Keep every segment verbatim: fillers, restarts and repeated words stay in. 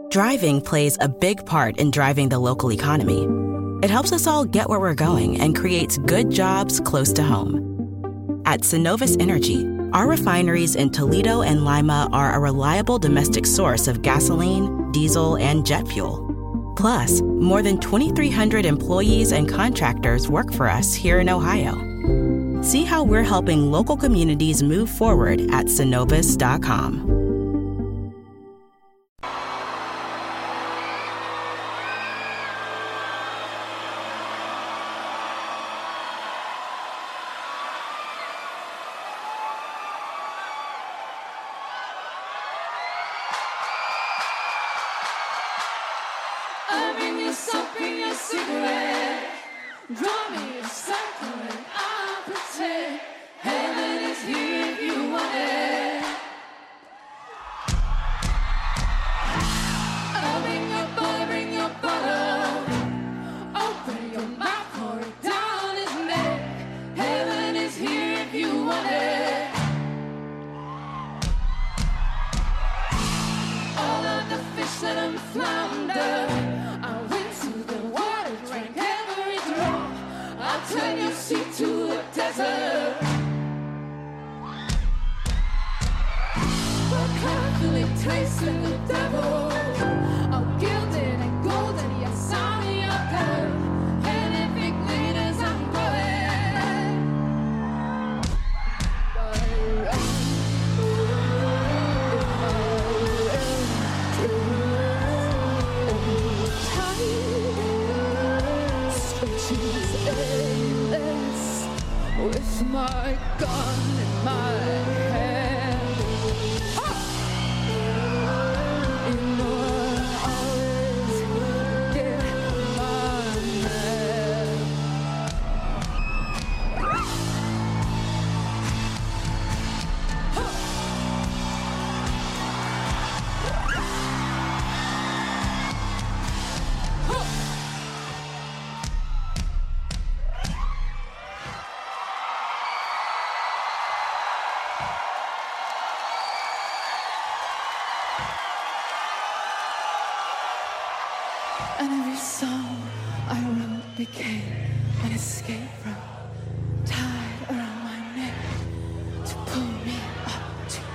Driving plays a big part in driving the local economy. It helps us all get where we're going and creates good jobs close to home. At Synovus Energy, our refineries in Toledo and Lima are a reliable domestic source of gasoline, diesel, and jet fuel. Plus, more than twenty-three hundred employees and contractors work for us here in Ohio. See how we're helping local communities move forward at synovus dot com. And every song I wrote became an escape from, tied around my neck to pull me up to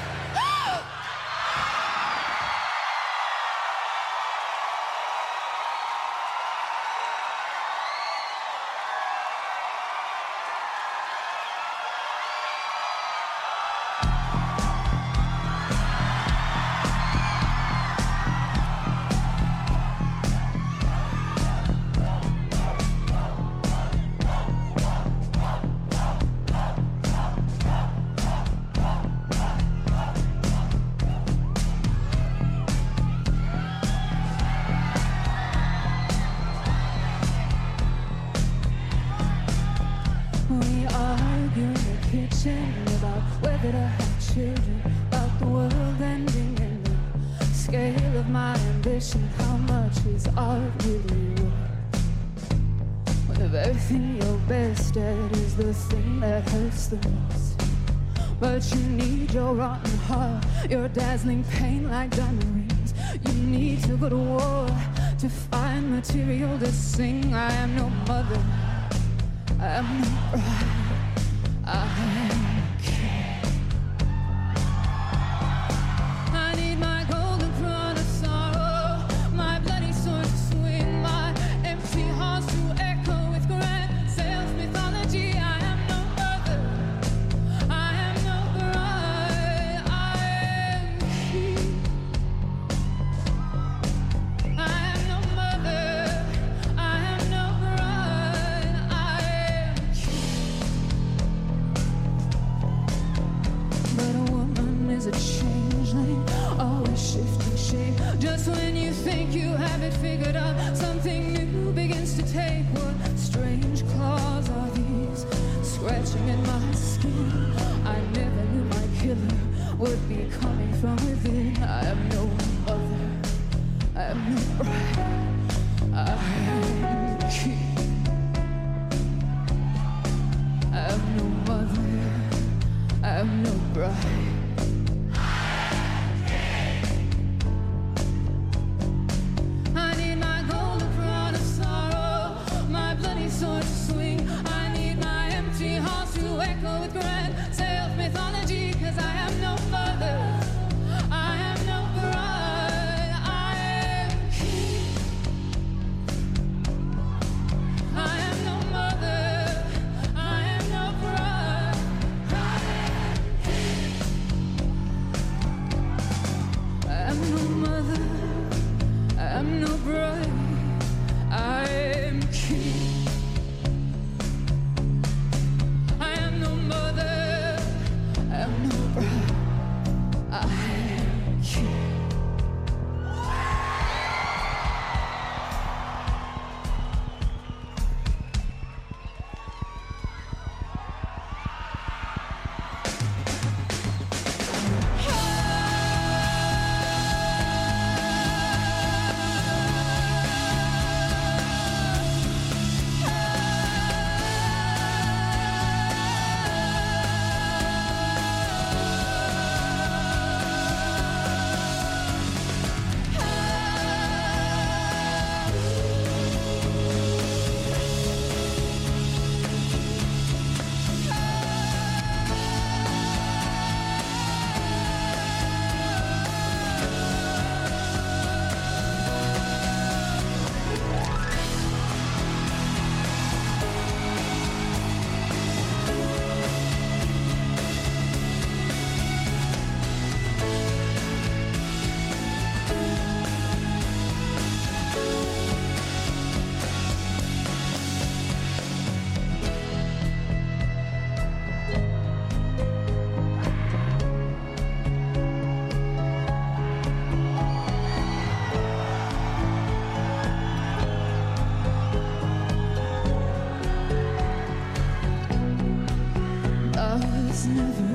about whether to have children, about the world ending, and the scale of my ambition. How much is art really worth? When the very thing you're best at is the thing that hurts the most. But you need your rotten heart, your dazzling pain like diamond rings. You need to go to war to find material to sing. I am no mother, I am no bride, I am figured out. Something new begins to take. What strange claws are these scratching at my skin? I never knew my killer would be coming from within. I am no mother, I am no bride, I am king. I am no mother, I am no bride.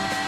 Bye.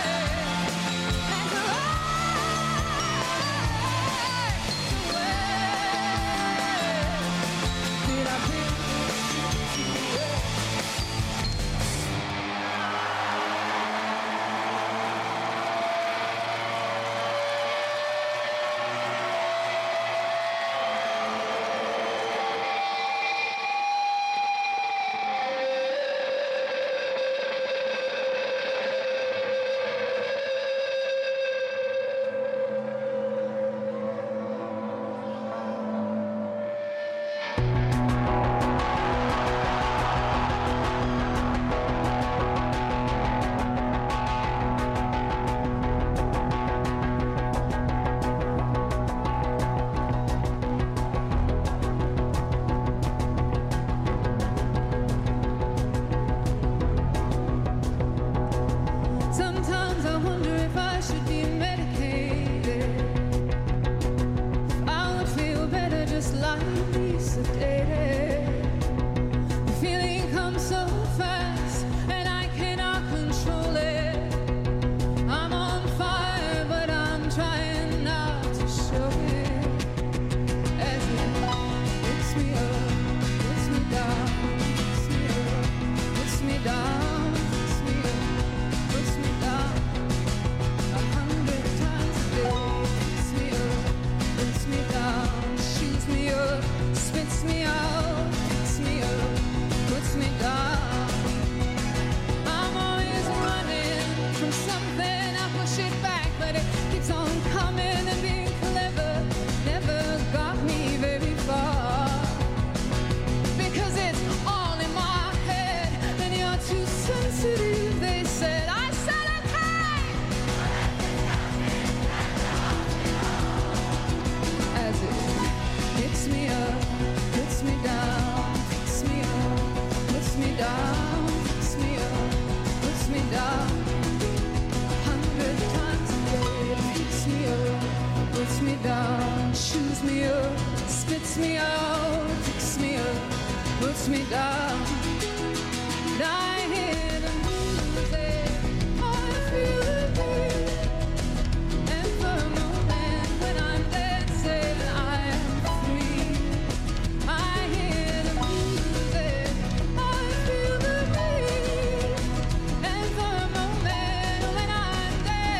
lifts me up, picks me up, puts me down. And I hear the music, I feel the beat. And for a moment when I'm dancing, I am free. I hear the music, I feel the beat. And for a moment when I'm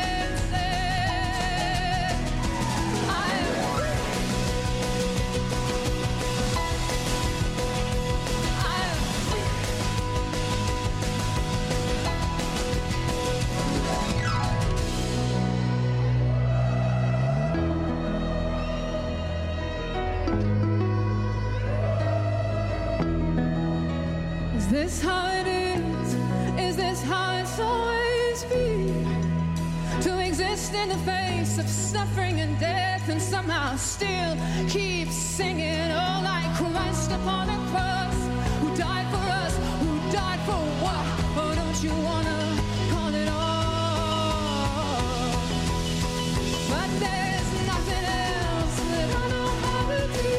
dancing, I am free. I am free. Is this how it is? Is this how it's always been? To exist in the face of suffering and death and somehow still keep singing, oh, like Christ upon a cross, who died for us, who died for what? Oh, don't you wanna call it off? But there's nothing else that I know how to do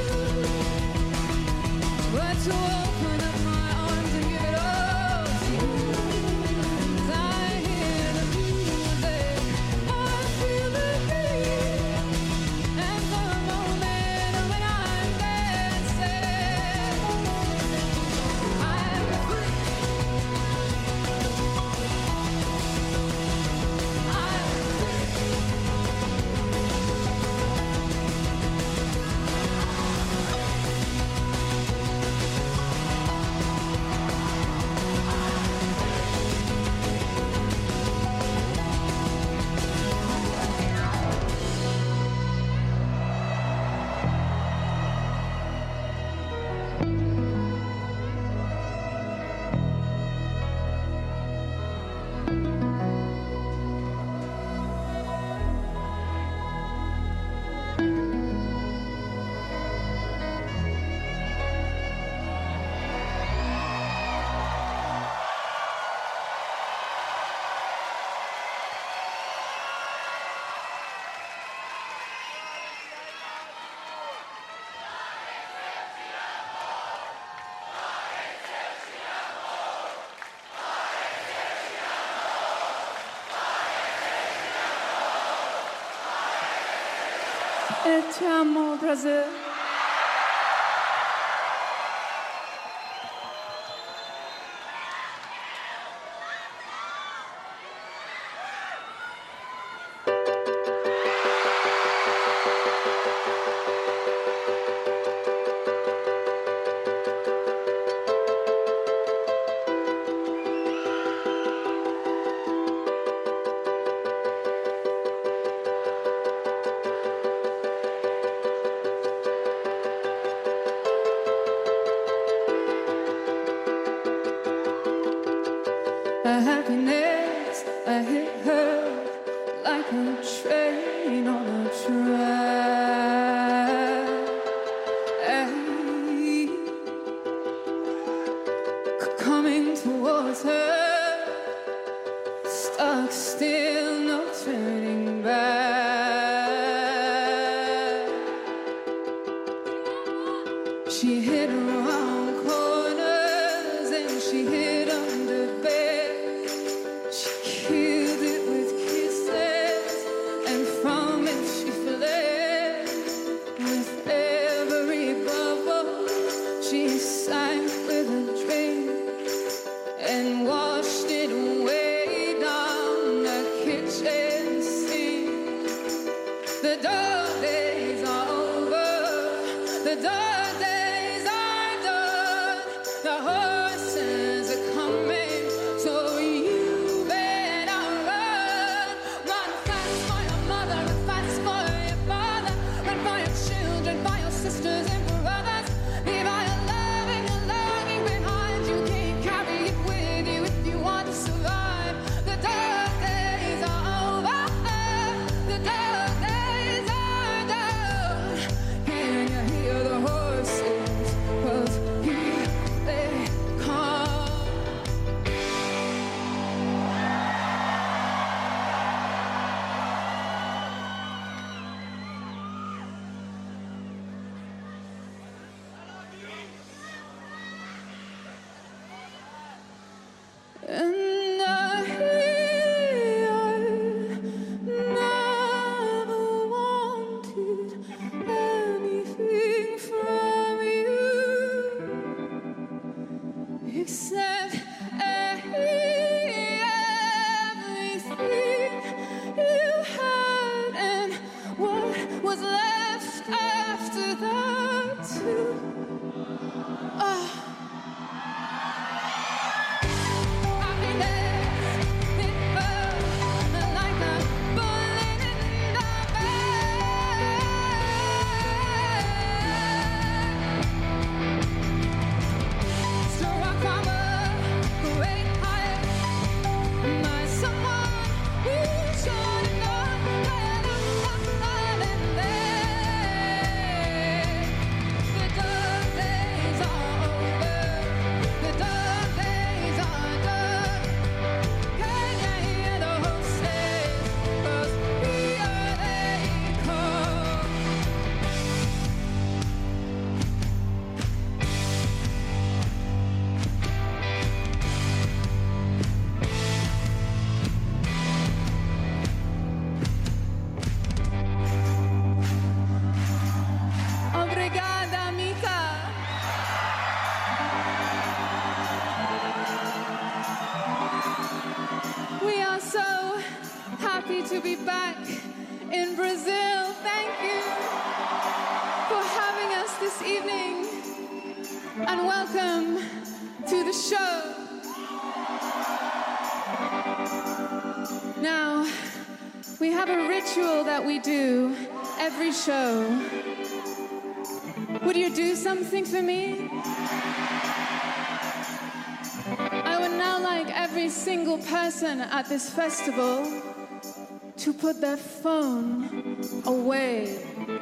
but to open up my arms and give it all to you. 'Cause I hear the music, I feel the beat. And for a moment when I'm dancing, I am free. I am free. E ti amo, Brasil. A happiness, I hit her like a train on a track. Ay, coming towards her, stuck still, no turning back. She hit around corners and she hit under bed. She killed it with kisses, and from it she fled. With every bubble, she sank with a drink and washed it away down the kitchen sink. so happy to be back in Brazil. Thank you for having us this evening, and welcome to the show. Now, we have a ritual that we do every show. Would you do something for me? I would now like every single person at this festival to put their phone away.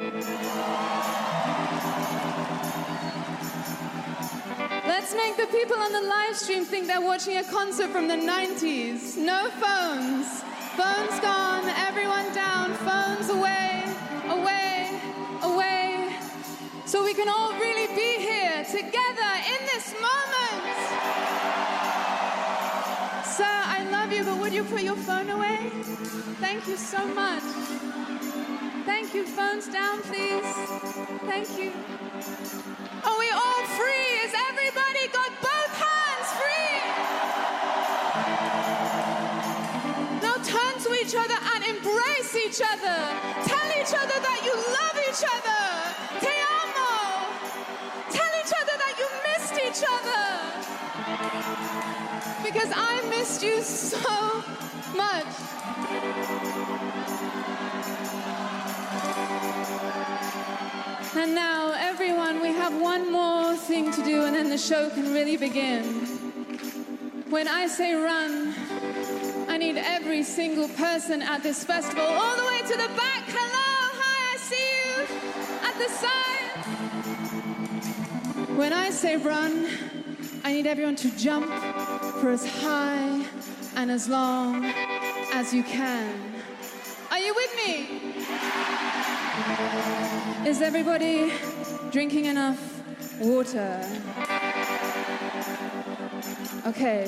Let's make the people on the live stream think they're watching a concert from the nineties. No phones. Phones gone, everyone down, phones away, away, away. So we can all really be here together in this moment. Sir, I love you, but would you put your phone away? Thank you so much. Thank you. Phones down, please. Thank you. Are we all free? Is everybody got both hands free? Now turn to each other and embrace each other. Tell each other that you love each other. Te amo. Tell each other that you missed each other. Because I missed you so much. And now, everyone, we have one more thing to do, and then the show can really begin. When I say run, I need every single person at this festival, all the way to the back. Hello, hi, I see you at the side. When I say run, I need everyone to jump for as high and as long as you can. Are you with me? Is everybody drinking enough water? Okay.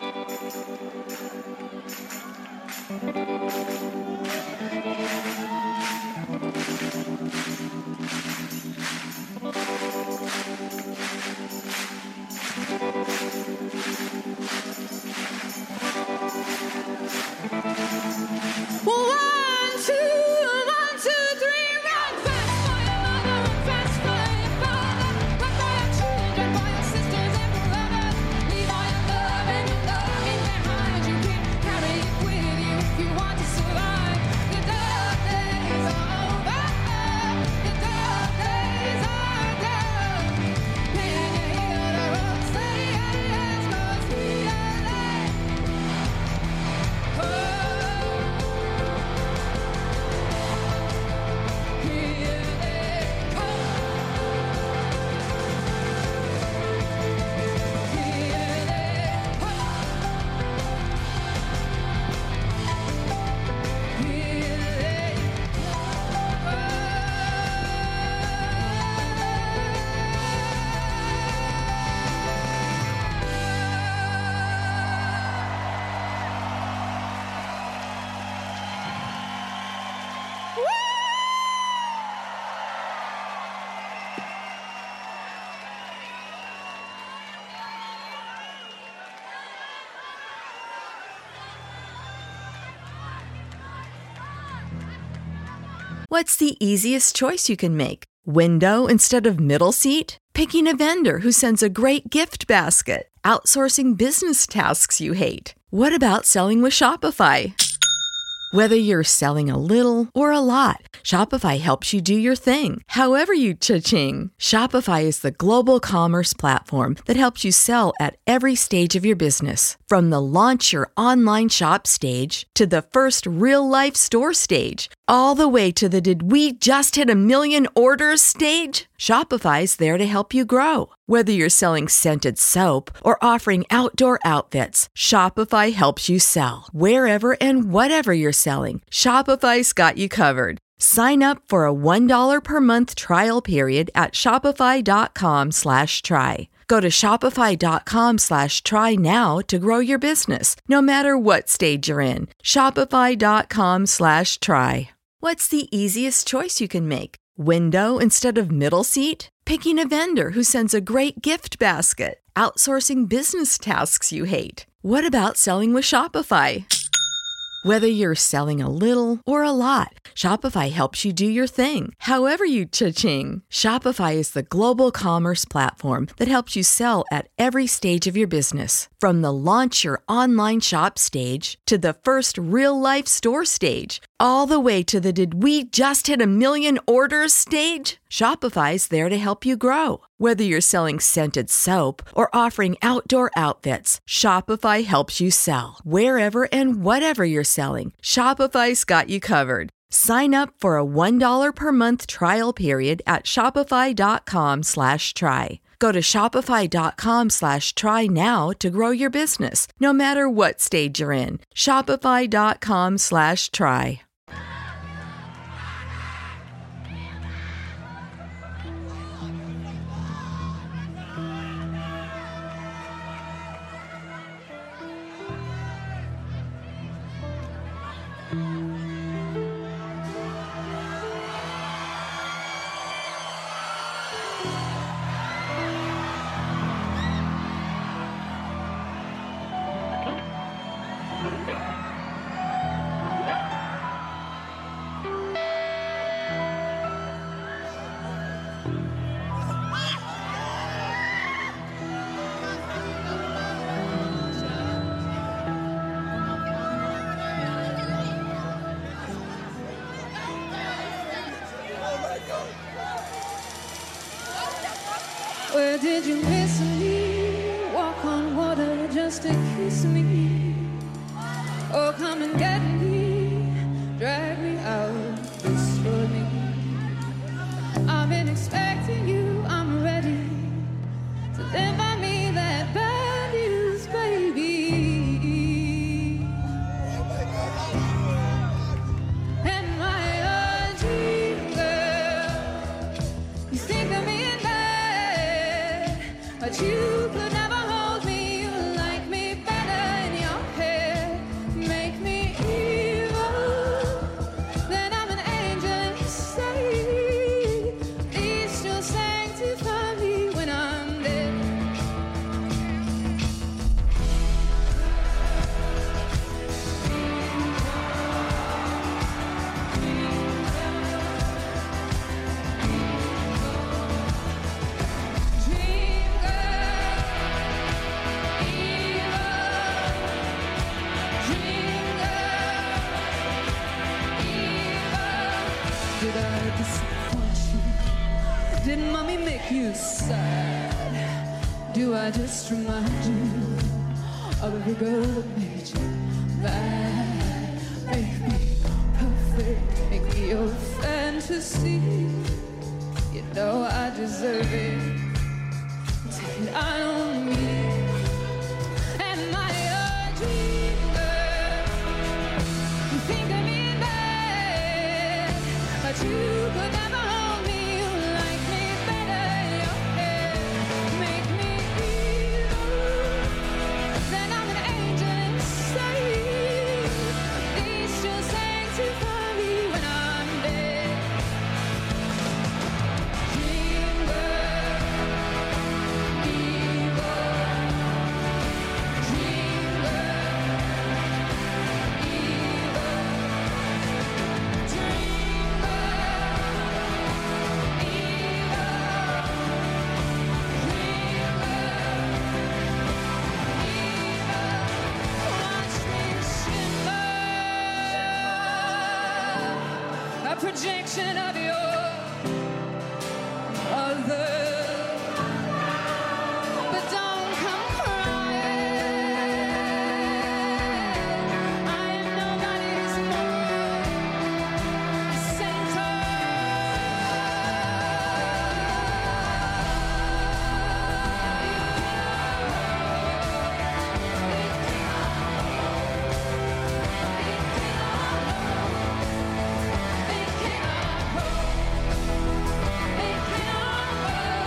One, two, one, two, three, run fast for your mother, run fast for your father, run for your children, for your sisters and brothers. Leave all your love and your loving behind. You can carry it with you if you want to survive. The dark days are over. The dark days are done. Can you hear the road say yes, 'cause we are alive. Oh. What's the easiest choice you can make? Window instead of middle seat? Picking a vendor who sends a great gift basket? Outsourcing business tasks you hate? What about selling with Shopify? Whether you're selling a little or a lot, Shopify helps you do your thing, however you cha-ching. Shopify is the global commerce platform that helps you sell at every stage of your business. From the launch your online shop stage to the first real-life store stage, all the way to the did we just hit a million orders stage. Shopify's there to help you grow. Whether you're selling scented soap or offering outdoor outfits, Shopify helps you sell. Wherever and whatever you're selling, Shopify's got you covered. Sign up for a one dollar per month trial period at shopify.com slash try. Go to shopify.com slash try now to grow your business, no matter what stage you're in. Shopify.com slash try. What's the easiest choice you can make? Window instead of middle seat? Picking a vendor who sends a great gift basket? Outsourcing business tasks you hate? What about selling with Shopify? Whether you're selling a little or a lot, Shopify helps you do your thing, however you cha-ching. Shopify is the global commerce platform that helps you sell at every stage of your business. From the launch your online shop stage to the first real-life store stage, all the way to the did we just hit a million orders stage. Shopify's there to help you grow. Whether you're selling scented soap or offering outdoor outfits, Shopify helps you sell. Wherever and whatever you're selling, Shopify's got you covered. Sign up for a one dollar per month trial period at shopify.com slash try. Go to shopify.com slash try now to grow your business, no matter what stage you're in. Shopify.com slash try. Where did you miss me? Walk on water just to kiss me. Oh, come and get me, drag me out, destroy me. I've been expecting you, I'm ready to live by me that bad news, baby. And my uh, dream girl, you think of me in bed, but you could never hold me. You like me better in your head, make me evil. Then I'm an angel inside. Please still sanctify me when I'm dead. Dream girl, evil. Dream girl, evil. Did I disappoint you? Did mommy make you sad? Do I just remind you of every girl that made you mad? Make me perfect, make me your fantasy. You know I deserve it. Take it out on me. And my uh, dream girl, you think of me in bed, but you could never hold me. You like me better in your head, make me evil. Then I'm an angel inside. Please still sanctify me when I'm dead. Dream girl, evil. Dream girl, evil. Dream girl, a projection of your other. But don't come crying. I am nobody's They cannot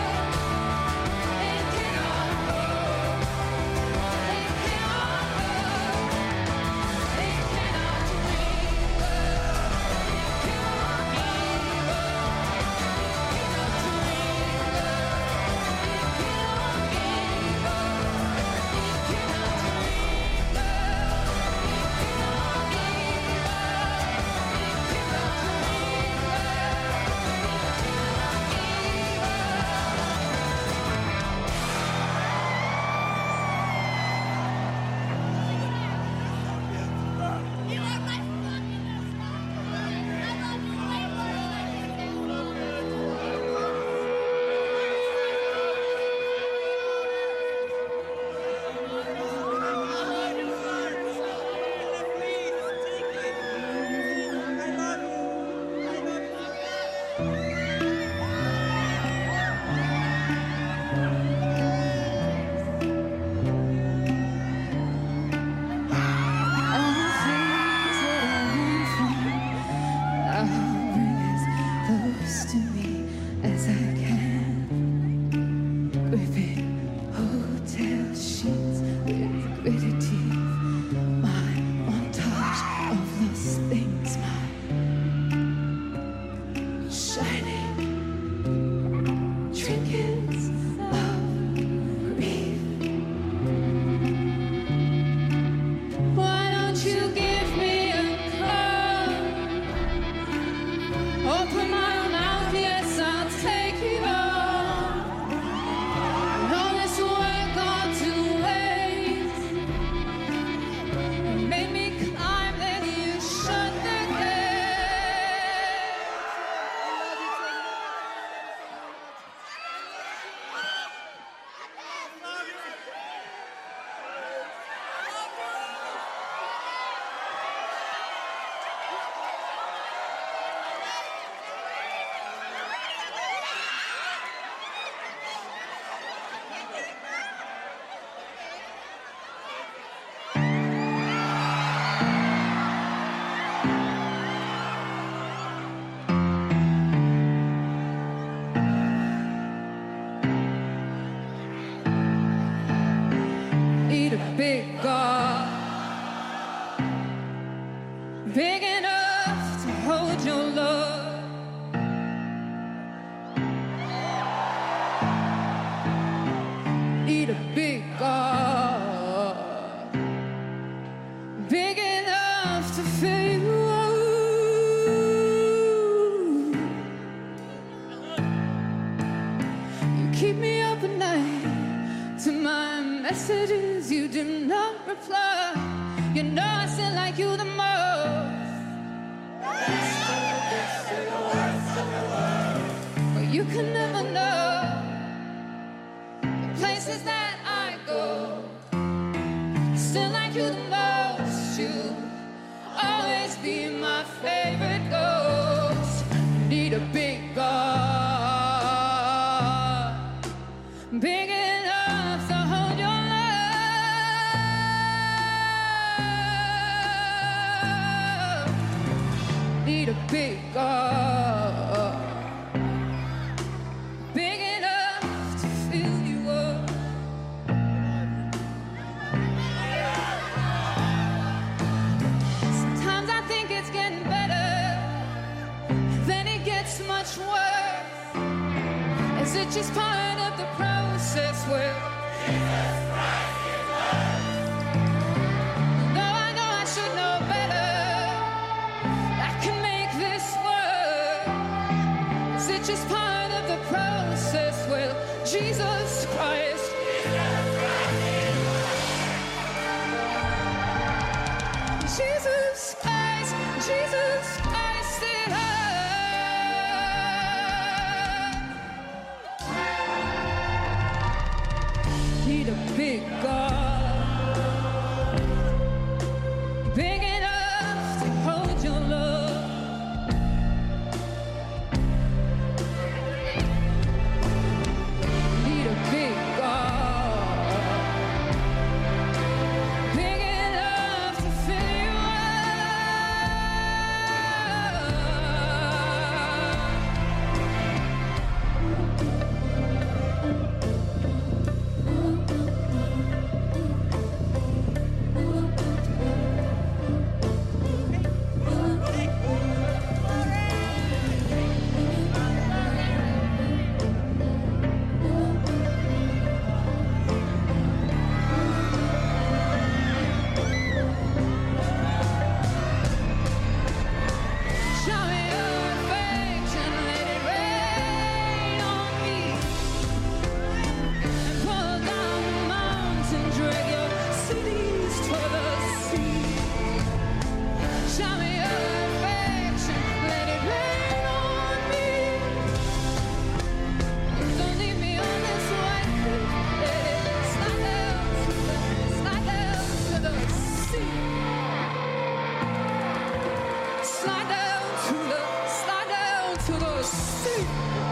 big enough to hold your love. Need a big God, big enough to fill you up. You keep me up at night to my messages, you do not reply. You know I still like you the most, but you can never know the places that I go. Still like you the most, you always be my favorite ghost. Need a big God, big enough to hold your love. Need a big God, big enough to fill you up. Sometimes I think it's getting better, then it gets much worse. Is it just part of the process? Well, Jesus Christ is worth. No, I know I should know better. I can make this work. Is it just part of the process? Well, Jesus Christ. Jesus Christ, Jesus Christ did I. Need a big God, big enough to hold your love. Need a big God, big enough to fill you Show me your affection, let it rain on me. And pull down the mountain, drag your cities to the sea. Show me your affection, let it rain on me. Don't leave me on this white cliff, let it slide down to the, slide down to the sea. Slide down to the, slide down to the sea.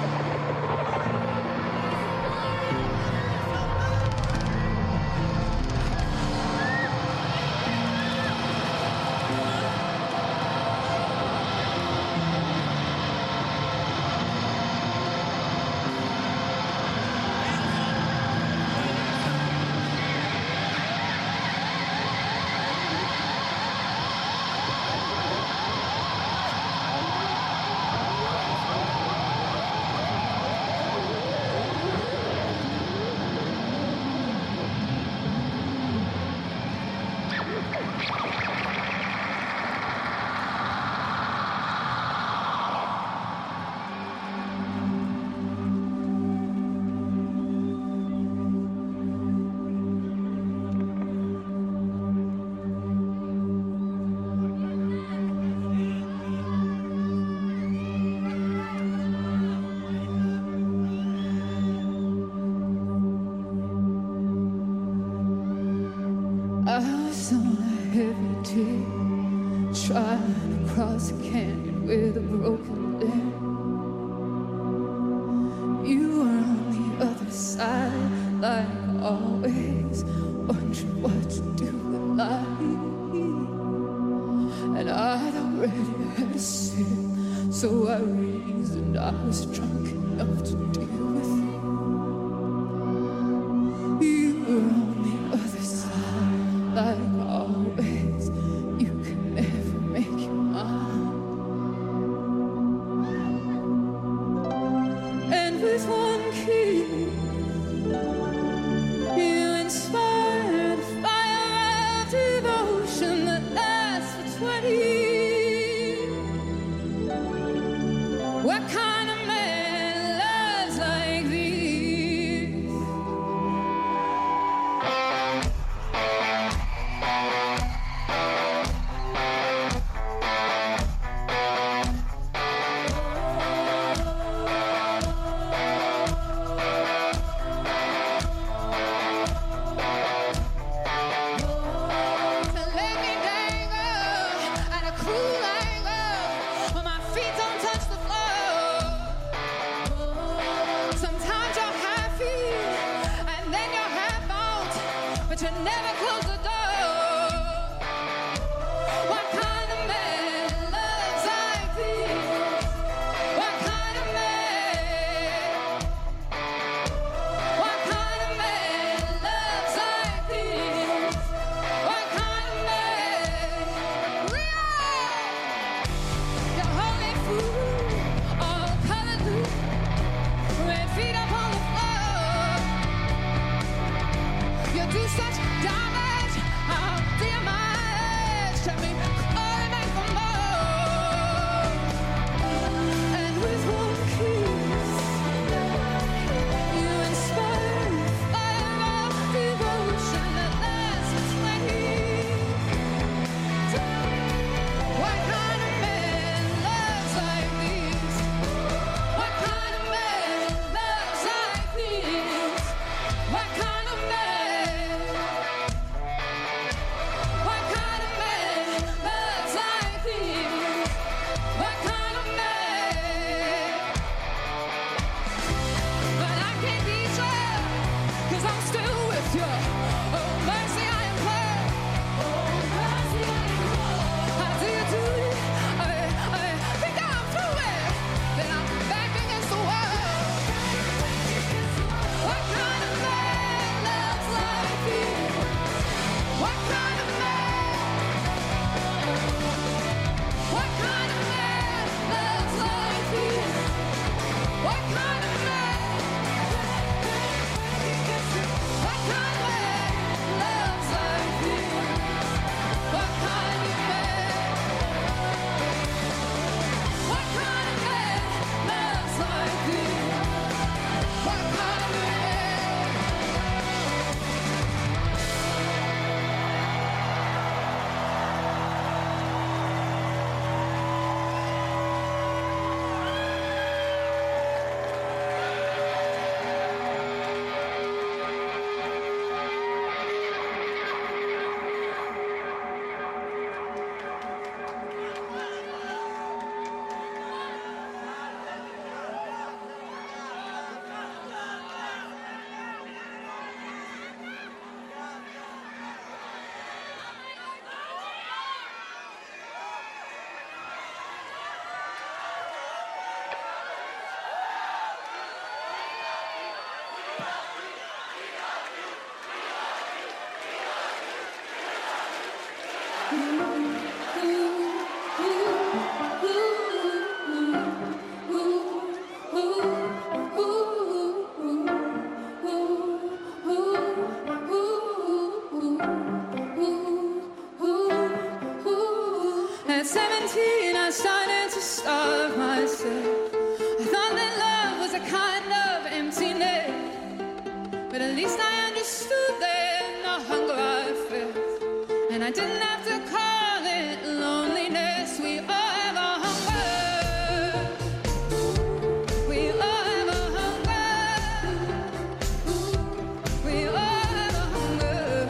I was on a heavy day, trying to cross a canyon with a broken leg. You were on the other side, like always, wondering what to do with life. And I'd already had a sip, so I reasoned I was drunk enough to deal with it. You were on the other side, like always. You can never make your What kind of man loves like these? To let me dangle at a cruel angle when my feet don't touch the floor. Sometimes you're half in and then you're half out, but you never close the door. What kind of man loves like this? What kind of man? What kind of man loves like this? What kind of man? Real! You're holy food, all colored blue, red feet up on the floor. You do such damage, how dear my edge to me, calling for more. And with one kiss, you inspire me, fire of devotion that lasts between. What kind of man loves like this? What kind of man loves like this? What kind of man? What kind of man loves like this? What kind of man? But I can't teach you, 'cause I'm still with you. Oh, mercy, I implore. Oh, mercy, I implore. How do you do it? I, I think I'm through it. Then I'm back against the wall. What kind of man loves like this? What kind of man? What kind of man loves like this? What kind of man? What kind of man loves like this? What kind of man? What kind of man loves like this? What kind of man? At seventeen, I started to starve myself. I thought that love was a kind of emptiness, but at least I understood then the hunger I felt, and I didn't have to call it loneliness. We all have a hunger. We all have a hunger. We all have a hunger.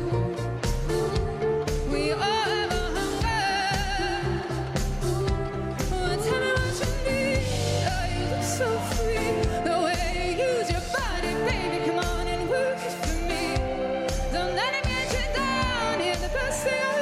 We all have a hunger. Oh, tell me what you need. Oh, you look so free. The way you use your body, baby, come on and work it for me. Don't let it get you down. Hear the best thing I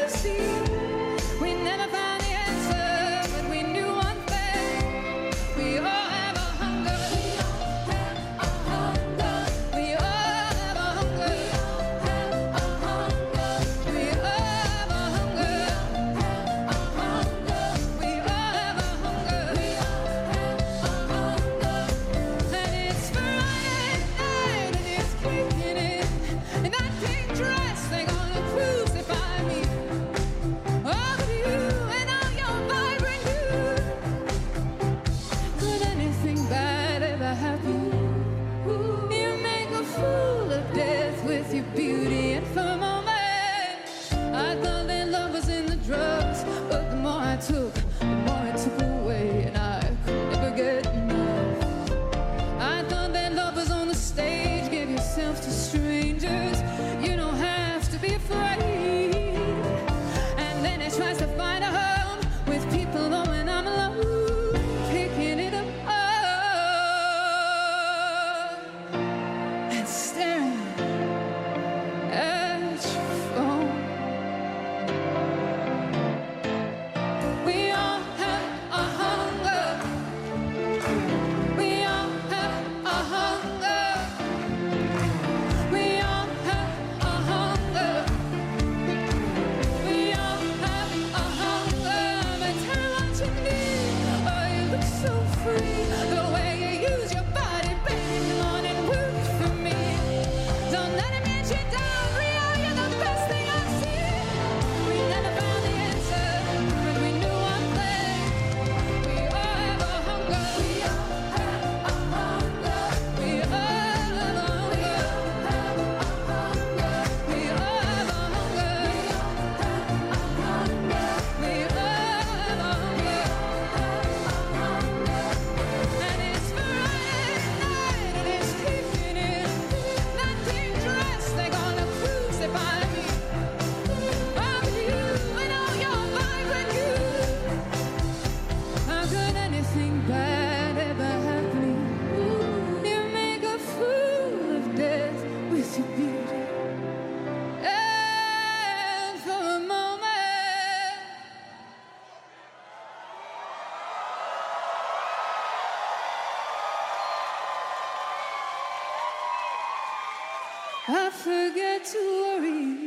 I forget to worry.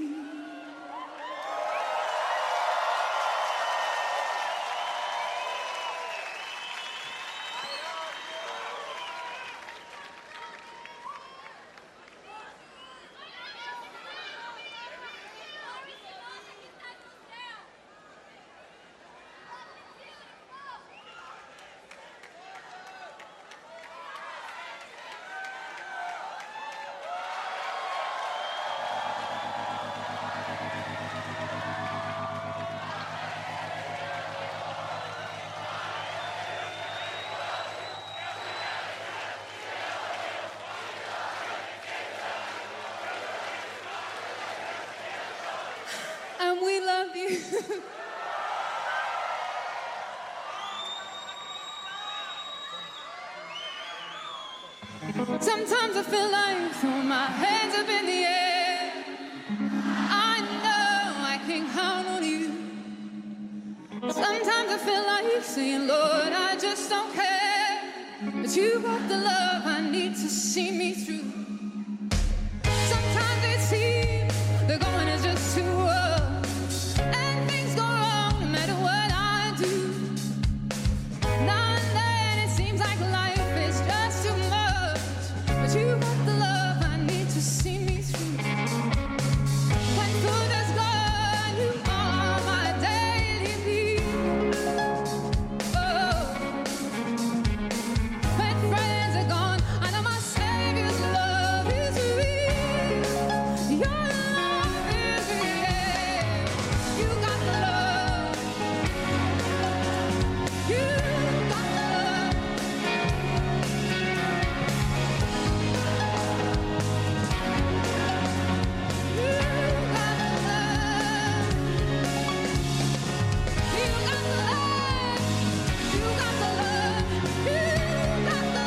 And we love you. Sometimes I feel like throwing my hands up in the air. I know I can count on you. Sometimes I feel like saying, Lord, I just don't care. But you got the love I need to see me through. Sometimes it seems the going is just too rough. And things go wrong no matter what I do. Now and then it seems like life is just too much. But you got the love I need to see me through. When food is gone, you are my daily need. Oh. When friends are gone, I know my Savior's love is real. Your love is real. You got the love. You got the love. You got the love. You got the love. You got the love. You got the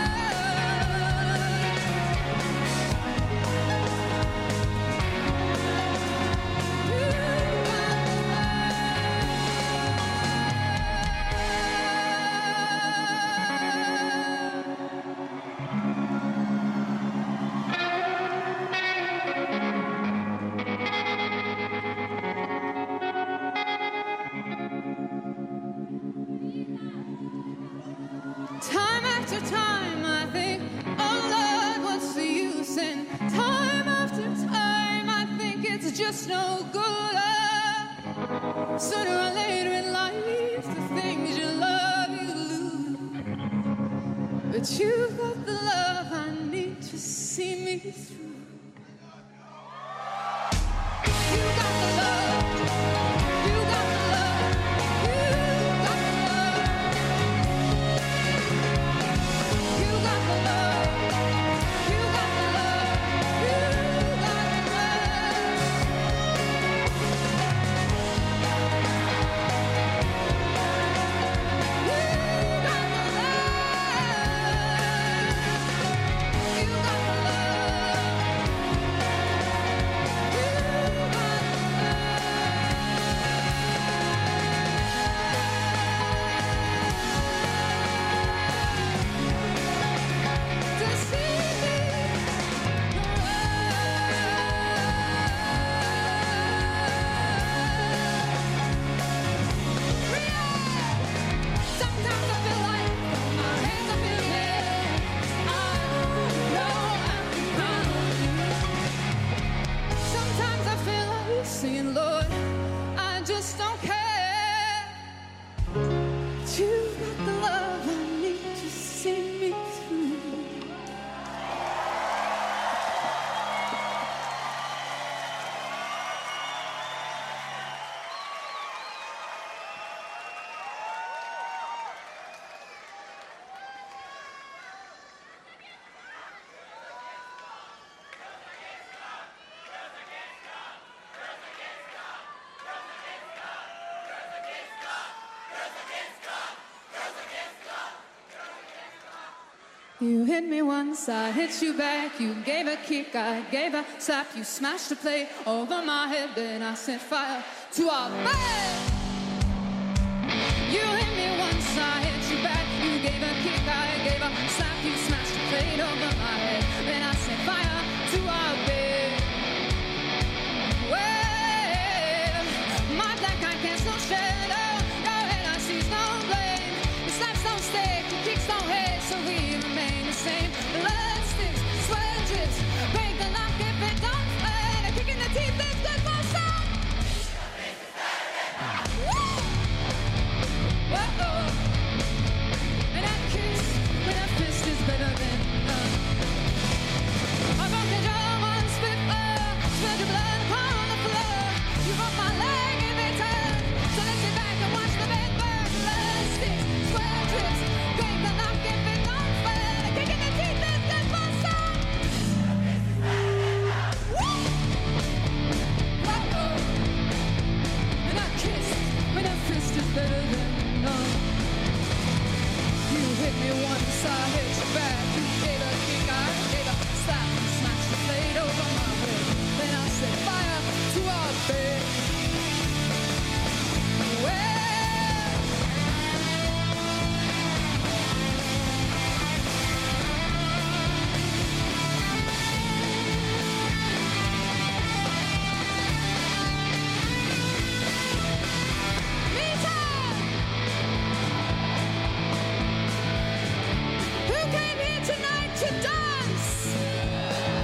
Time after time I think, oh Lord, what's the use? And time after time I think it's just no good. Uh, sooner or later in life, the things you love you lose. But you've got the love I need to see me through. You got the love. You got the love. You got the love. You got the love. You got the love. You got the love. You got the love. You got the love. You hit me once, I hit you back. You gave a kick, I gave a slap. You smashed the plate over my head, then I set fire to our bed. You hit me once, I hit you back. You gave a kick, I gave a slap. You smashed the plate over my head, then I set fire to our bed. Well, my black eye casts no shadow. Your head I sees no blame. Your slaps don't stick, your kicks don't hit, so we remain the same. Blood sticks, sweat drips, break the lock if it don't fit. A kick in the teeth is good for some. Woo! Whoa! And that kiss with a fist is better than none. I broke your jaw once before, spilled your blood upon the floor. You broke my leg in return, so let's sit back and watch the bed burn. Blood sticks, sweat drips, break the lock if it don't fit. A kick in the teeth is good for some. Woo! Whoa! And that kiss with a fist is better than none. You hit me once, I hit you back. You gave a kick, I gave a slap. You smashed the plate over my head, then I set fire to our bed. Well, Lisa! Who came here tonight to dance?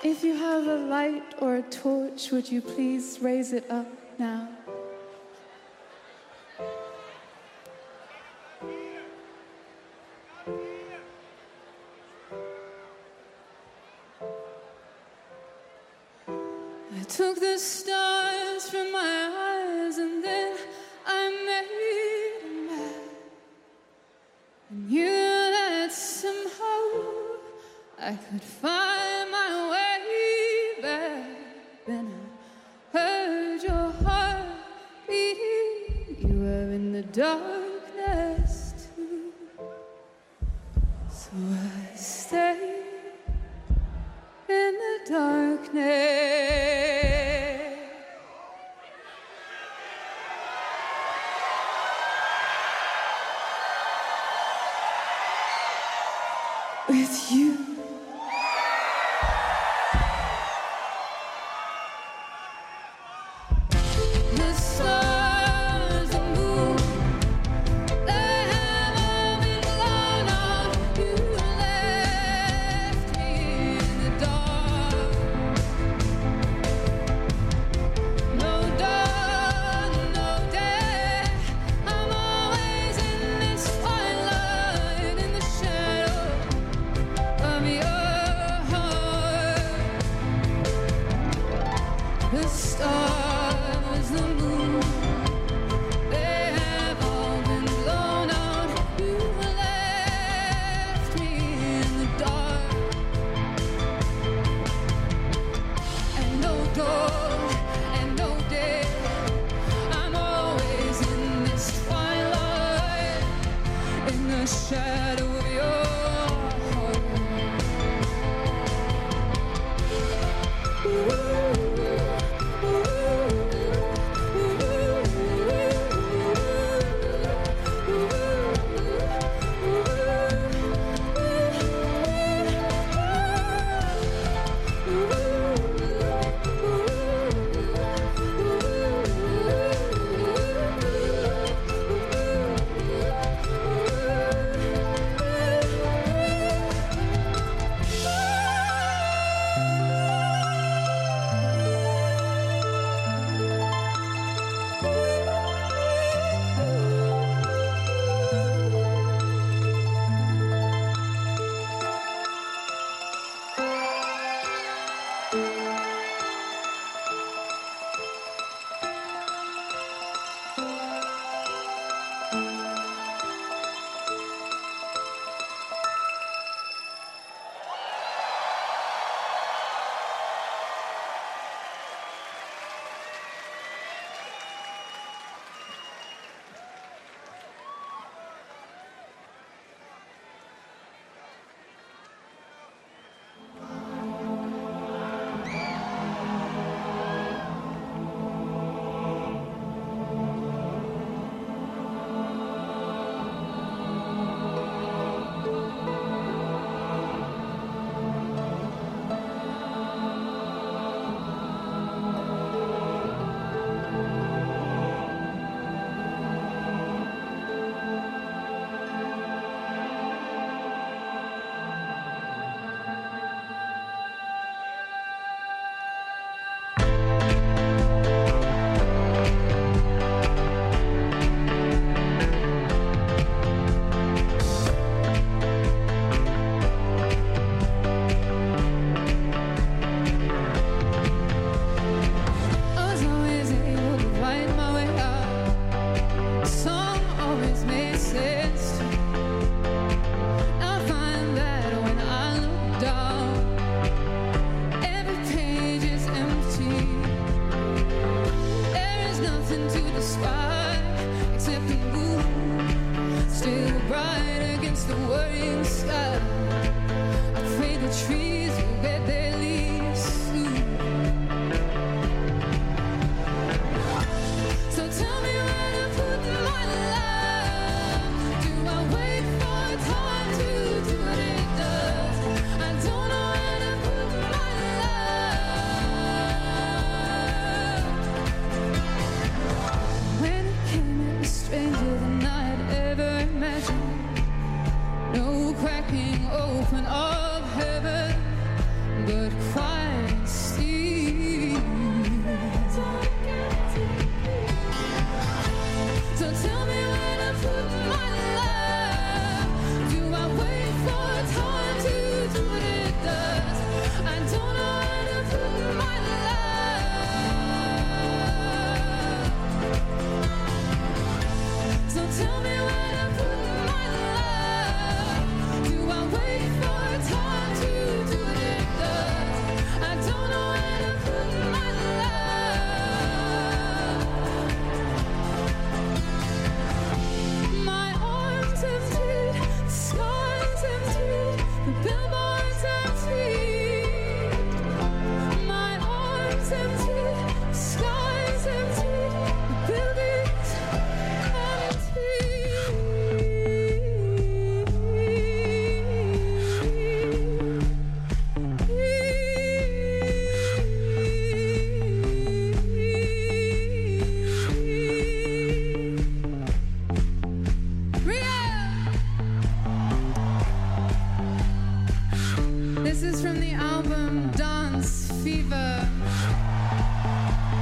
If you have a light or a torch, would you please raise it up now? I took the stars from my eyes and then I made them mad. I knew that somehow I could find my way back. Then I heard your heart beating. You were in the darkness too. So I stayed in the darkness. With you. The stars, the moon, they have all been blown out. You left me in the dark. No dawn, no day. I'm always in this twilight, in the shadow of your heart. The stars, the moon, they have all been blown out. You left me in the dark. And no dawn, and no day. I'm always in this twilight, in the shadow of your heart. Stranger than I'd ever imagined. No cracking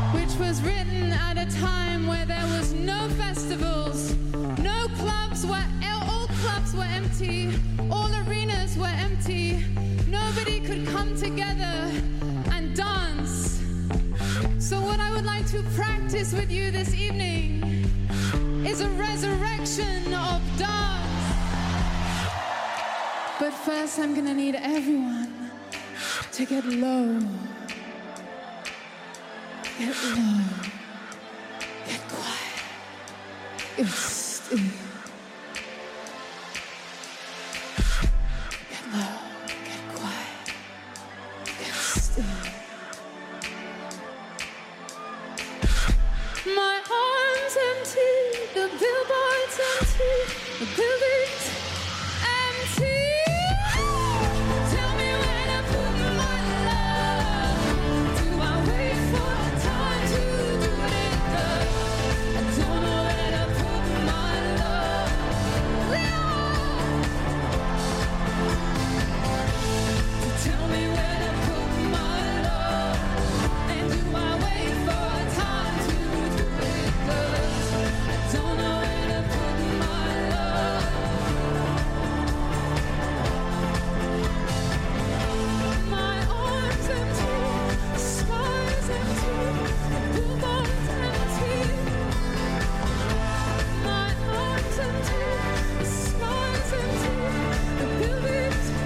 which was written at a time where there was no festivals, no clubs, where all clubs were empty, all arenas were empty, nobody could come together and dance. So what I would like to practice with you this evening is a resurrection of dance. But first I'm gonna need everyone to get low. Get low. Get quiet. Get still. Get low. Get quiet. Get still. My arms empty, the billboard's empty, the building's empty. Tell me where to put my love. Do I wait for time to do it good? I don't know where to put my love. Tell me where to put my love. And do I wait for time to do it good? I don't know where to put my love. My arms empty, the sky's empty, the billboard's empty. My arms empty, the sky's empty, the building's empty.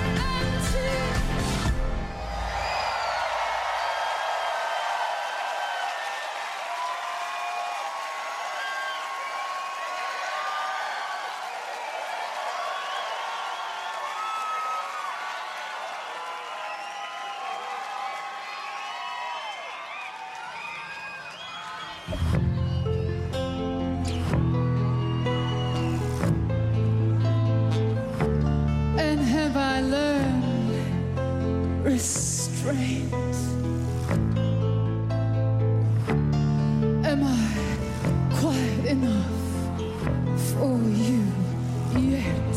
And have I learned restraint? Am I quiet enough for you yet?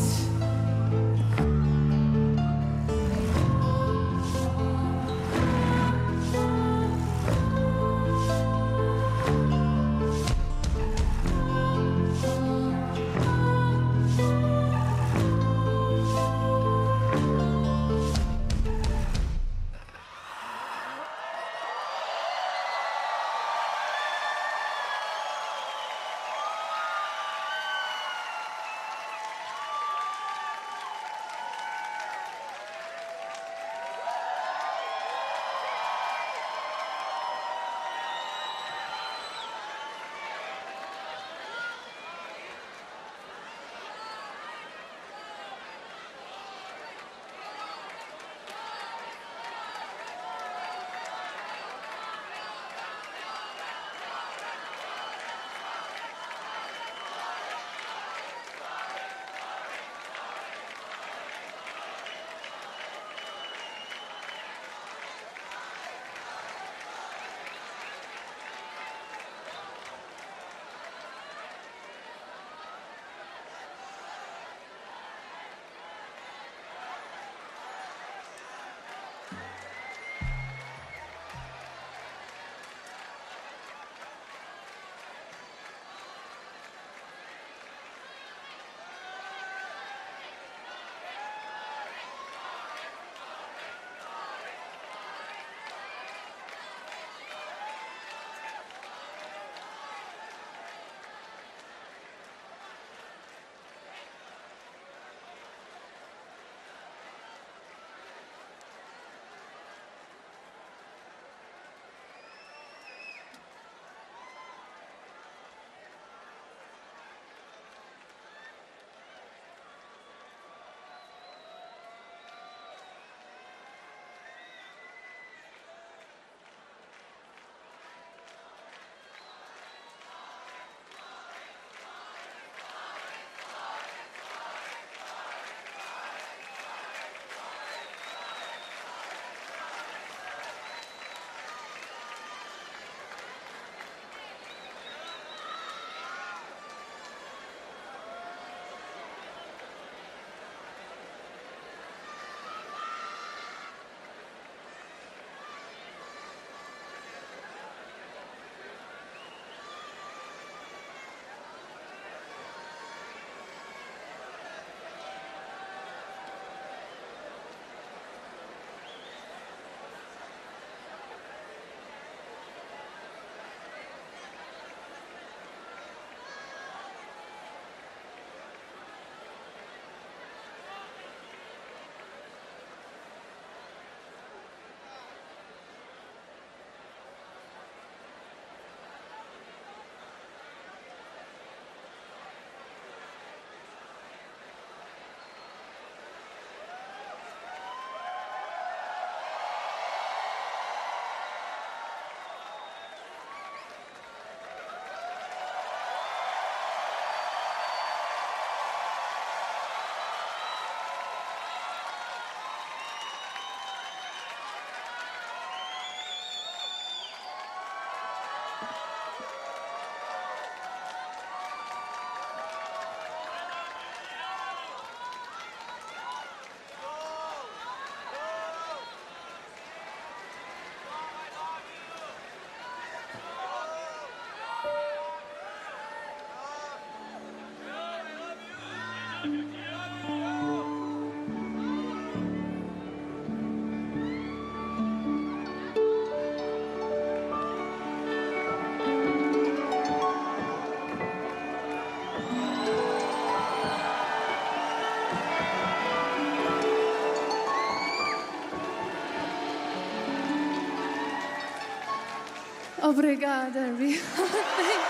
Obrigada, Rio. Thank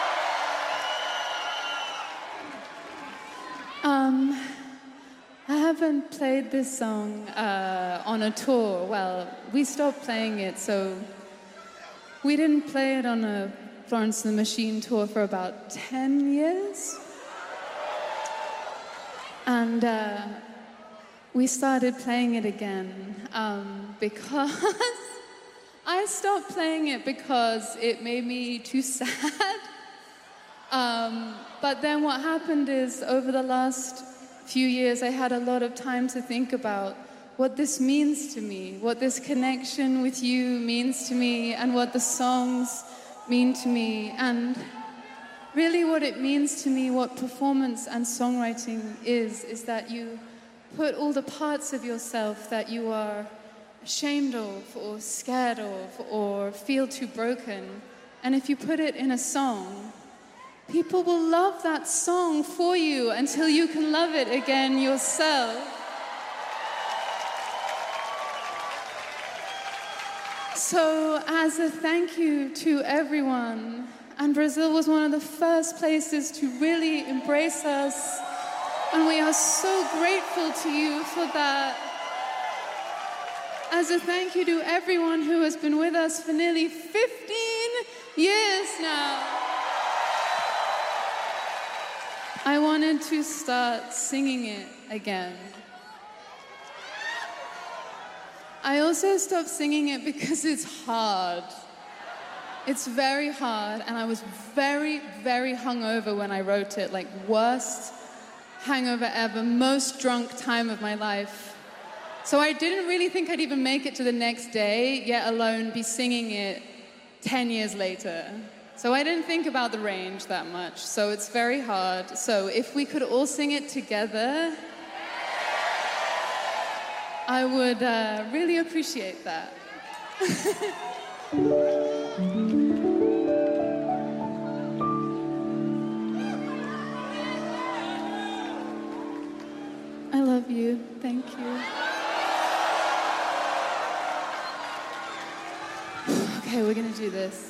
you. Um, I haven't played this song uh, on a tour. Well, we stopped playing it, so we didn't play it on a Florence and the Machine tour for about ten years. And uh, we started playing it again um, because I stopped playing it because it made me too sad. Um, but then what happened is, over the last few years, I had a lot of time to think about what this means to me, what this connection with you means to me, and what the songs mean to me, and really what it means to me, what performance and songwriting is, is that you put all the parts of yourself that you are ashamed of or scared of or feel too broken, and if you put it in a song, people will love that song for you until you can love it again yourself. So, as a thank you to everyone, and Brazil was one of the first places to really embrace us, and we are so grateful to you for that. As a thank you to everyone who has been with us for nearly fifteen years now, I wanted to start singing it again. I also stopped singing it because it's hard. It's very hard, and I was very, very hungover when I wrote it, like worst hangover ever, most drunk time of my life. So I didn't really think I'd even make it to the next day, yet alone be singing it ten years later. So I didn't think about the range that much, so it's very hard. So if we could all sing it together, I would uh, really appreciate that. I love you. Thank you. Okay, we're gonna do this.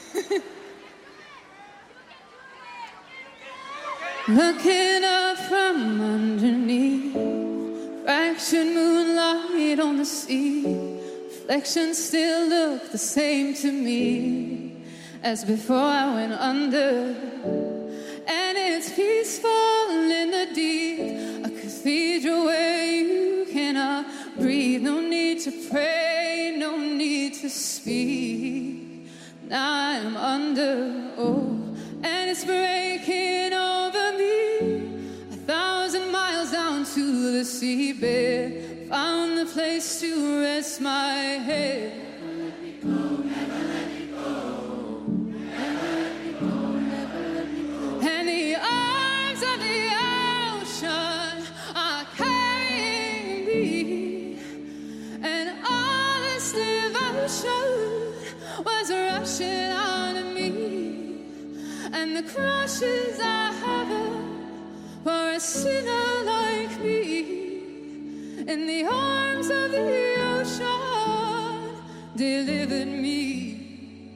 Looking up from underneath, fractured moonlight on the sea, reflections still look the same to me as before I went under. And it's peaceful in the deep, a cathedral where you cannot breathe. No need to pray, no need to speak. Now I'm under, oh, and it's breaking over me. A thousand miles down to the seabed, found the place to rest my head. Never let me go, never let me go, never let me go, never let me go. And the arms of the ocean are carrying me, and all this devotion was rushing out of me, and the crushes I heaven for a sinner like me. In the arms of the ocean delivered me.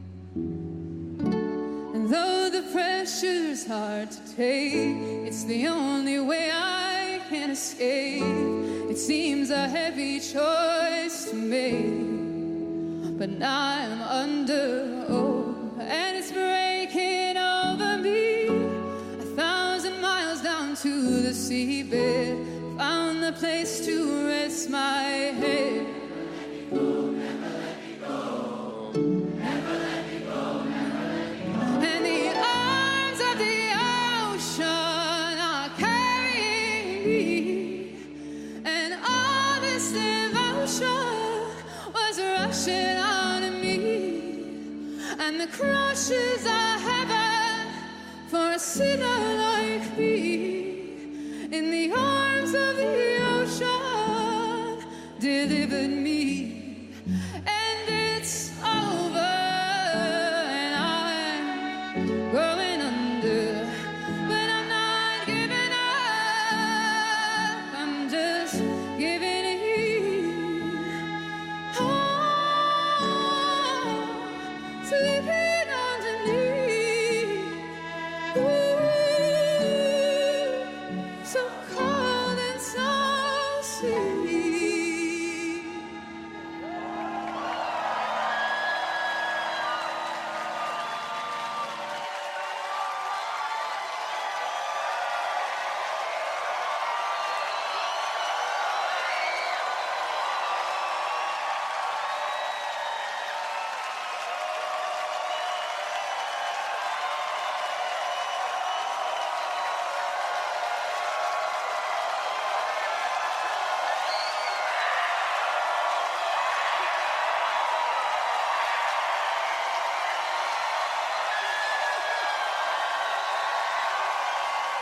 And though the pressure's hard to take, it's the only way I can escape. It seems a heavy choice to make, but now I'm under, oh, and it's breaking over me. A thousand miles down to the seabed, found the place to rest my head. Never let me go, never let me go, never let me go, never let me go. And the arms of the ocean are carrying me, and all this devotion was rushing out of me, and the crushes are heaven for a sinner like me. In the arms of the ocean delivered me, and it's over, and I'm going under, but I'm not giving up, I'm just giving in. Oh, to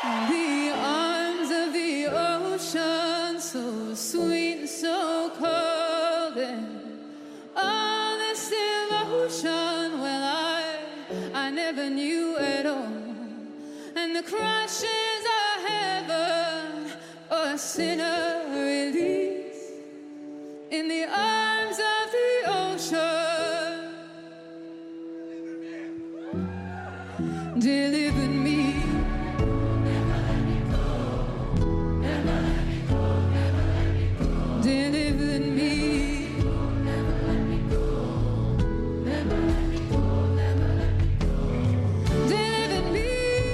The arms of the ocean, so sweet and so cold, and all this devotion, well, I, I never knew at all. And the crashes of heaven, or a sinner release in the arms of the ocean, delivered me. Delivered me. Never let me go. Never let me go. Never let me go. Delivered me.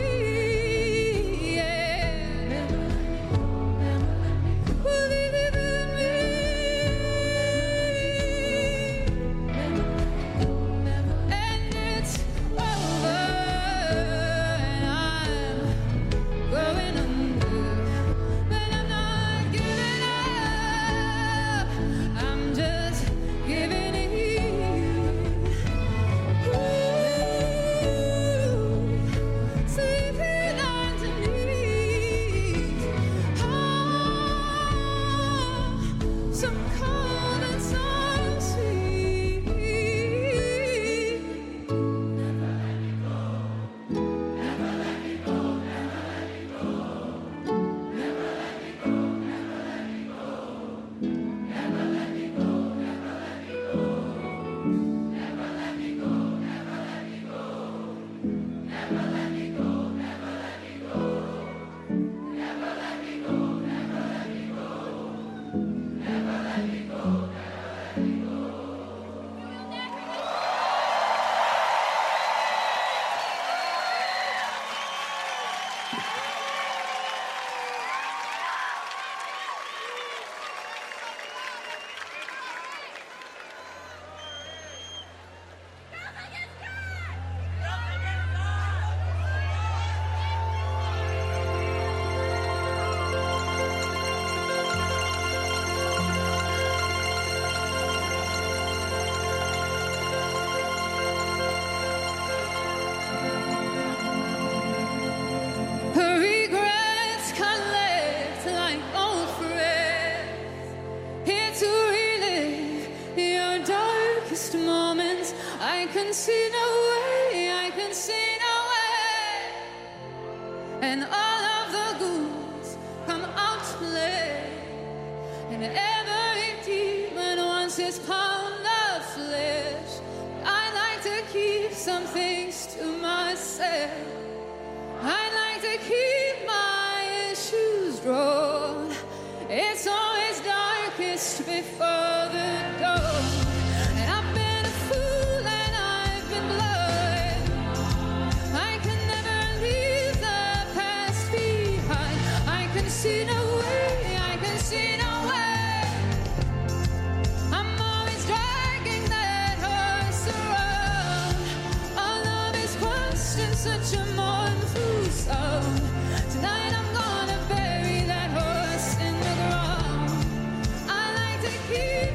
Yeah. Never let me go. Never let me go. Delivered me. Never let me go. Never let me go. And it's over. And I'm going under. But I'm not giving up. I'm just giving in. Ooh, sleeping underneath. Oh, so cold and so sweet. Never let me go. Never let me go. Never let me go. Never let me go. Never let me go. Never let me go, never let me go. Never let me go, never let me go. Never let me go, never let me go. Never let me go, never let me go. Never let me go, never let me go. Her regrets collect like old friends, here to relive your darkest moments. I can see no way, I can see no way. And all of the ghouls come out to play, and every demon wants his pound of flesh. I like to keep some things to myself. I like to keep my issues drawn. It's always darkest before the dawn. And I've been a fool and I've been blind. I can never leave the past behind. I can see no way, I can see no way. I'm always dragging that horse around. All of his questions, such a mournful sound. Tonight I'm gonna bury that horse in the ground. I like to keep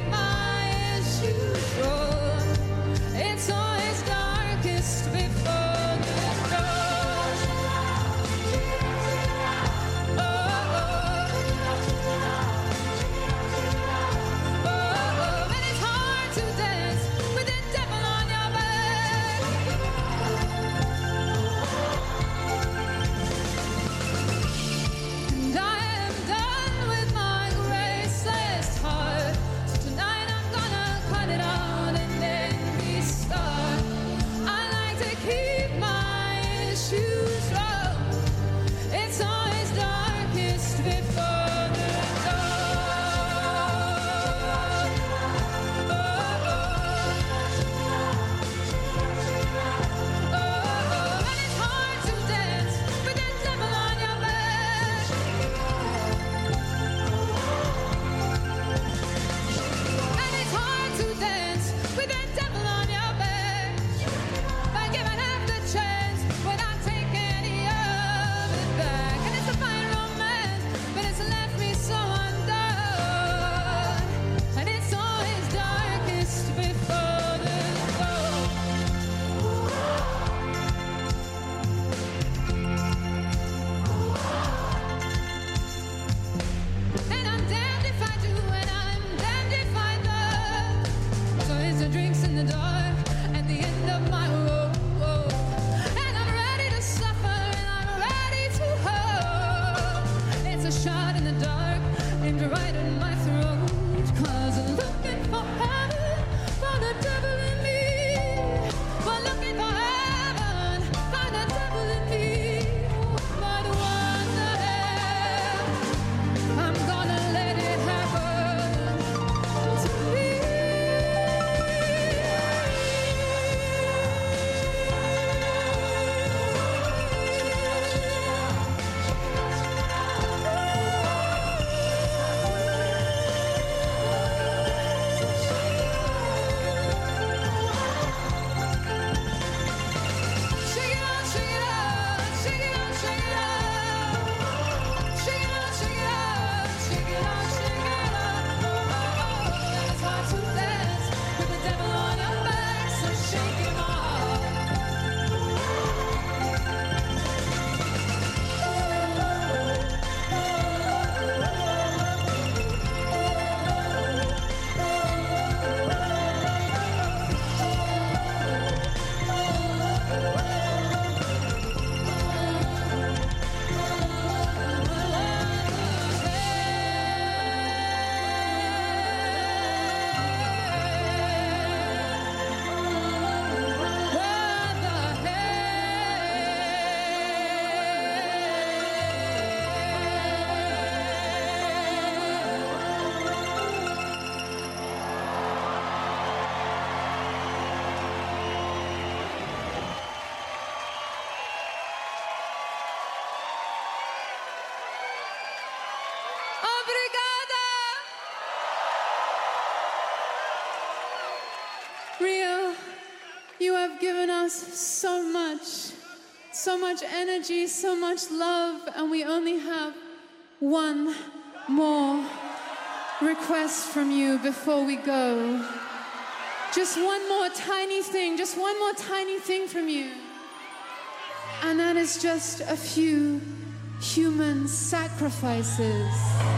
us so much, so much energy, so much love, and we only have one more request from you before we go. Just one more tiny thing, just one more tiny thing from you. And that is just a few human sacrifices.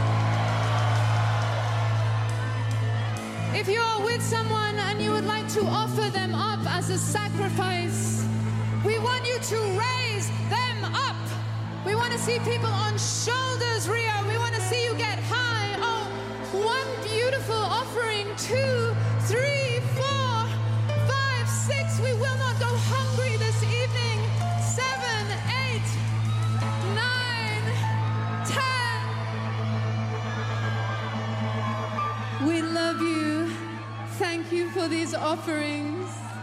If you're with someone and you would like to offer them up as a sacrifice, we want you to raise them up. We want to see people on shoulders, Rio. We want to see you get high. Oh, one beautiful offering, two, three, four, five, six. We will not go hungry this evening. Seven, eight, nine, ten. We love you. Thank you for these offerings.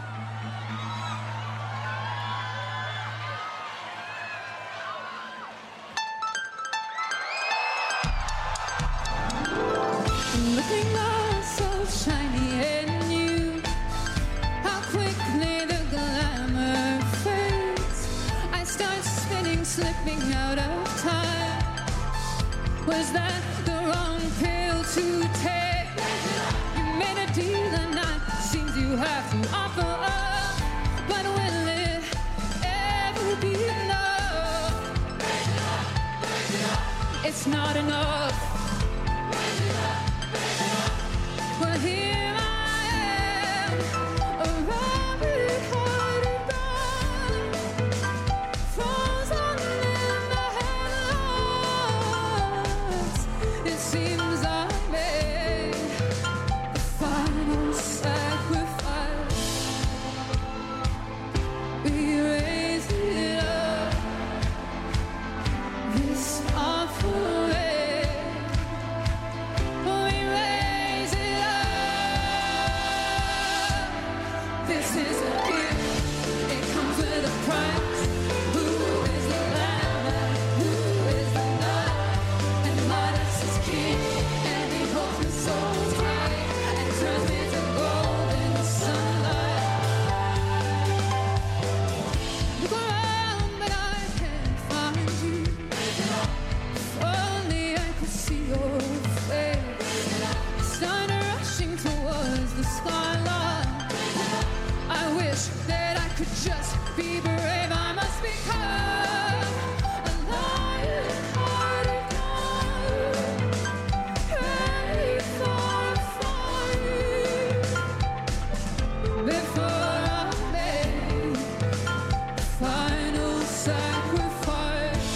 Looking all so shiny and new, how quickly the glamour fades. I start spinning, slipping out of time. Was that the wrong pill to take? You made a deal and I seem to have to offer up. But will it ever be enough? It's not enough. Well, here I am, a rabbit-hearted man, frozen in the headlights. It seems I made the final sacrifice. We raise it up, this offering. Just be brave, I must become a lion-hearted guy, ready for a fight. Before I make the final sacrifice,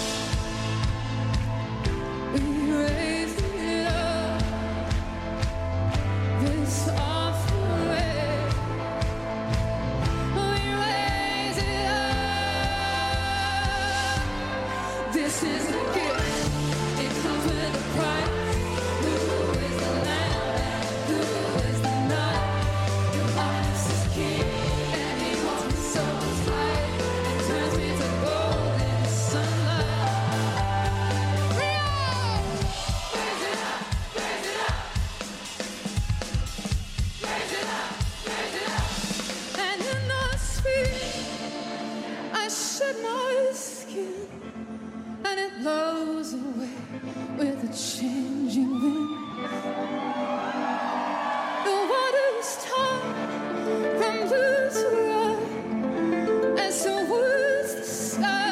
we raise it up, this offering. This is a gift, it comes with a price. Who is the lamb and who is the night? Your honest is king, and he holds me so tight and turns me to gold in the sunlight. Rio! Raise it up, raise it up. Raise it up, raise it up. And in the spirit, I shed my skin, and it blows away with a changing wind. The water's turned from blue to red, and so was the sky.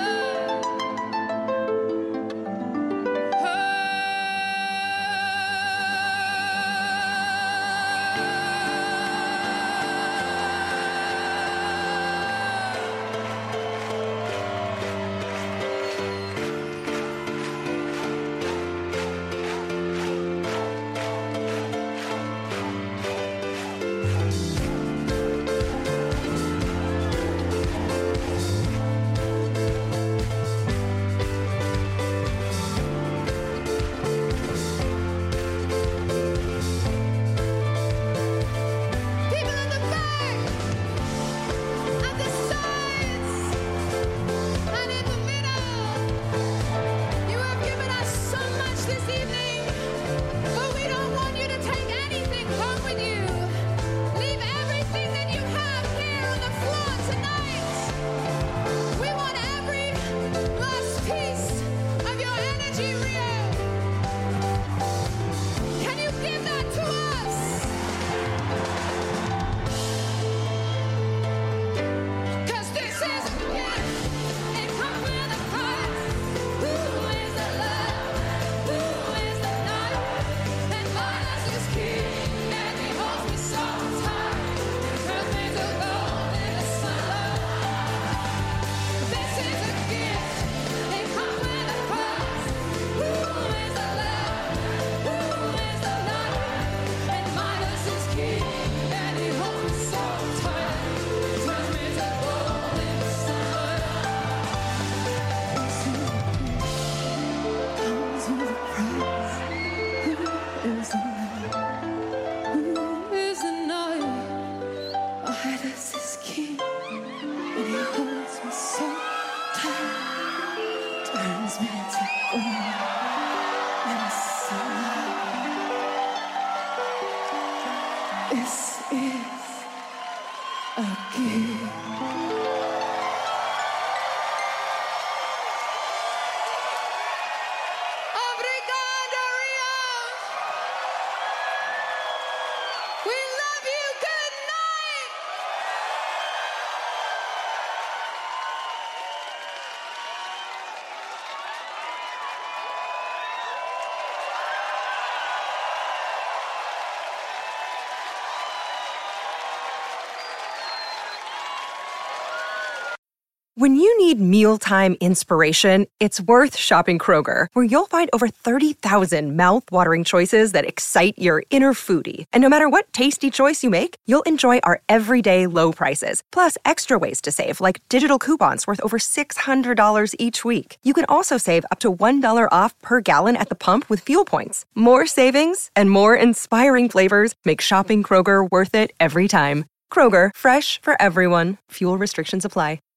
When you need mealtime inspiration, it's worth shopping Kroger, where you'll find over thirty thousand mouth-watering choices that excite your inner foodie. And no matter what tasty choice you make, you'll enjoy our everyday low prices, plus extra ways to save, like digital coupons worth over six hundred dollars each week. You can also save up to one dollar off per gallon at the pump with fuel points. More savings and more inspiring flavors make shopping Kroger worth it every time. Kroger, fresh for everyone. Fuel restrictions apply.